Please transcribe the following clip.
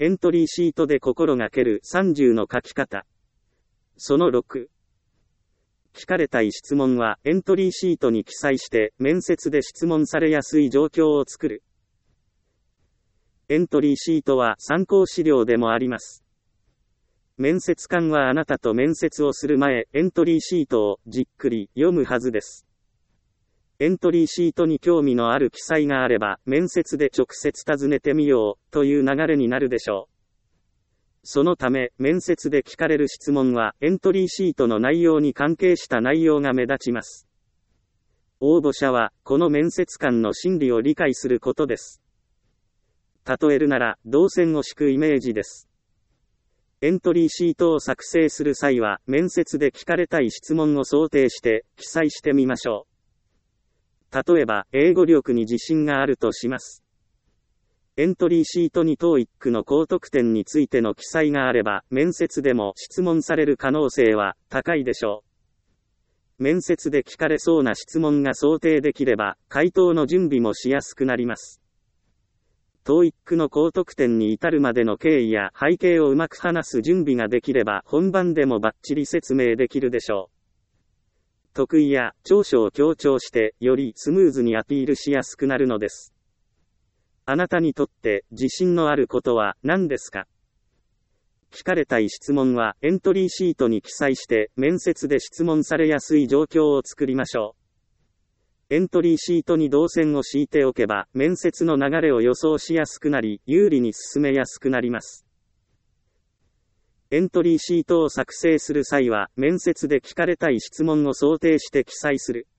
エントリーシートで心がける30の書き方。その6。聞かれたい質問はエントリーシートに記載して面接で質問されやすい状況を作る。エントリーシートは参考資料でもあります。面接官はあなたと面接をする前、エントリーシートをじっくり読むはずです。エントリーシートに興味のある記載があれば、面接で直接尋ねてみようという流れになるでしょう。そのため、面接で聞かれる質問は、エントリーシートの内容に関係した内容が目立ちます。応募者は、この面接官の心理を理解することです。例えるなら、動線を敷くイメージです。エントリーシートを作成する際は、面接で聞かれたい質問を想定して、記載してみましょう。例えば、英語力に自信があるとします。エントリーシートに TOEIC の高得点についての記載があれば、面接でも質問される可能性は高いでしょう。面接で聞かれそうな質問が想定できれば、回答の準備もしやすくなります。TOEIC の高得点に至るまでの経緯や背景をうまく話す準備ができれば、本番でもバッチリ説明できるでしょう。得意や長所を強調して、よりスムーズにアピールしやすくなるのです。あなたにとって自信のあることは何ですか？聞かれたい質問はエントリーシートに記載して面接で質問されやすい状況を作りましょう。エントリーシートに動線を敷いておけば面接の流れを予想しやすくなり有利に進めやすくなります。エントリーシートを作成する際は面接で聞かれたい質問を想定して記載する。